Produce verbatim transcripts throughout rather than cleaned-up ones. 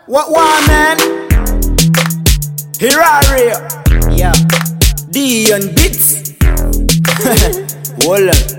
What one man? Hirari. Yeah. D and Beats. Hold on.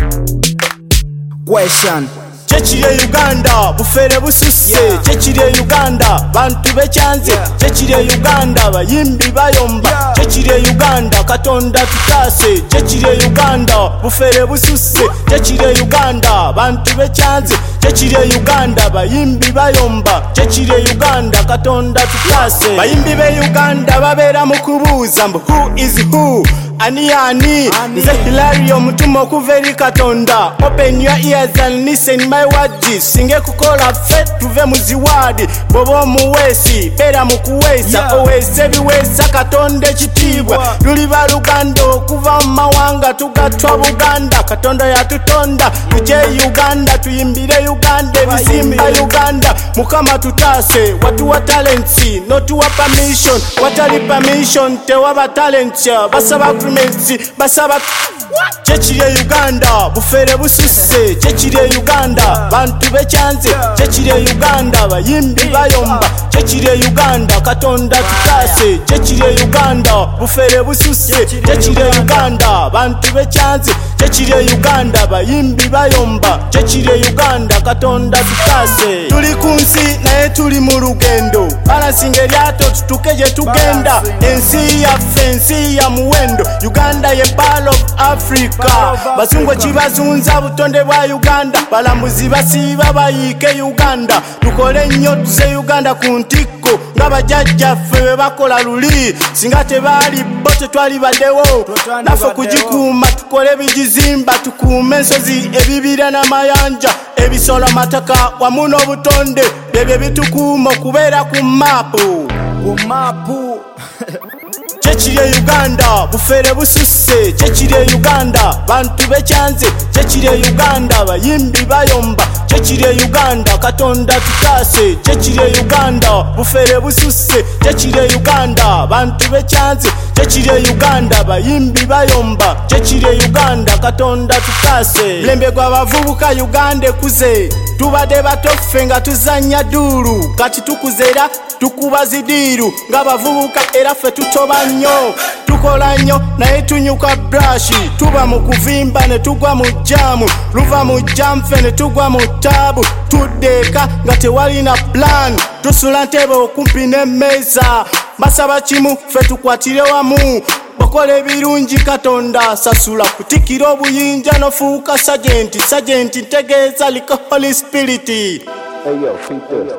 Question. Chechire Uganda, bufere bususe. Yeah. Chechire Uganda, bantu bechanze. Yeah. Chechire Uganda, bayimbi bayomba. Yeah. Chechire Uganda, katonda tutase. Chechire Uganda, bufere bususe. Chechire Uganda, bantu bechanze. Chechire Uganda, bayimbi bayomba. Chechire Uganda, katonda tutase. Bayimbi be Uganda babera mukubuza mbu who is who? Ani ani, nze Hilario mutumo kuveri katonda. Open your ears and listen my words. Singe kukola fe tuve muziwadi. Bobo muwesi, pera mukuwesa. Yeah. Owese biwesa katonde chitibwa. Luliba Lugando, kuva mawanga tugatwa Buganda. Katonda ya tutonda, tuje Uganda. Tuyimbire Uganda, bizimba Uganda. Mukama tutase, watu wa talentsi. Not wa permission, watali permission. Tewa talents, basaba basaba. Chechire Uganda, bufere bususe. Chechire Uganda, bantu bechanze. Chechire Uganda, bayimbi bayomba. Chechire Uganda, katonda tutase. Chechire Uganda, bufere bususe. Chechire Uganda, bantu bechanze. Chechire Uganda, bayimbi bayomba. Chechire Uganda, katonda tutase. Tuli kunsi naye tuli mu lugendo. Balasinga eryato tutukeje tugenda. Ensi ya fensi ya muwendo. Uganda ye ball of Africa. Basungwe chibazunza butonde bwa Uganda. Balambuzi basiba bayike Uganda. Tukole nnyo tuze Uganda kuntiko. Ngabajajja ffe bakola luli. Singa tebali bote twali badewo. Nafe kujikuma tukole bijizimba. Tukume ensozi ebibira n'amayanja. Ebisolo mataka wamu n'obutonde. Bebye bitukuma okubeera ku mapu. Ku mapu. Chechire Uganda, bufere bususe. Chechire Uganda, bantu bechanze. Chechire Uganda, bayimbi bayomba. Chechire Uganda, katonda tutase. Chechire Uganda, bufere bususe. Chechire Uganda, bantu bechanze. Chechire Uganda, bayimbi bayomba. Chechire Uganda, katonda tutase. Lembe gwa bavubuka Uganda kuze. Tubade batoffe nga tuzanya duru. Kati tukuzera tukuba zidiru. Nga bavubuka era ffe tutoba nnyo. Tukola nnyo naye tunyuka brush. Tuba mu kuvimba ne tugwa mu jamu. Luva mu jam ffe ne tugwa mu tabu. Tudeka nga tewalina plan. Tusula ntebe okumpi n'emmeeza. Basaba kimu ffe tukwatire wamu. Bakole birungi katonda sasula. Kutikira obuyinja nofuuka sergeant. Sergeant ntegeeza liko Holy Spirit. Hey yo, Peter.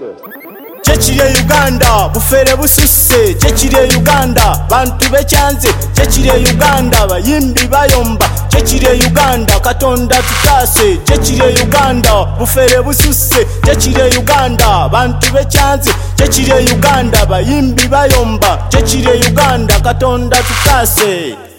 Chechire Uganda, bufere bususe. Chechire Uganda, bantu bechanze. Chechire Uganda, bayimbi bayomba. Chechire Uganda, katonda tutase. Chechire Uganda, bufere bususe. Chechire Uganda, bantu bechanze. Chechire Uganda, bayimbi bayomba. Chechire Uganda, katonda tutase.